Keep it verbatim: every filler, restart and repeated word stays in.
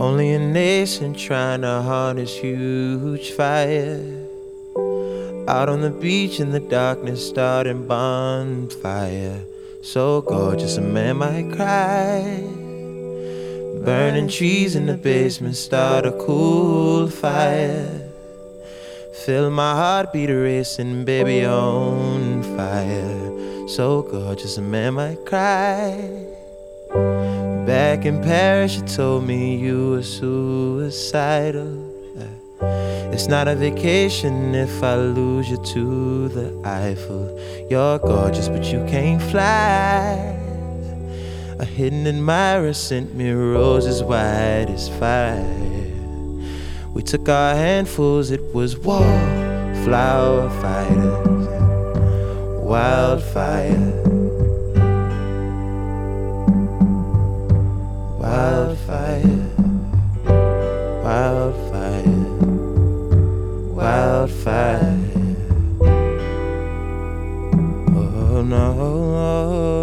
Only a nation trying to harness huge fire. Out on the beach in the darkness, starting bonfire. So gorgeous a man might cry. Burning trees in the basement, start a cool fire. Feel my heartbeat racing, baby on fire. So gorgeous a man might cry. Back in Paris, you told me you were suicidal. It's not a vacation if I lose you to the Eiffel. You're gorgeous, but you can't fly. A hidden admirer sent me roses white as fire. We took our handfuls, it was war, flower fighters, wildfire. Wildfire, wildfire, wildfire. Oh no.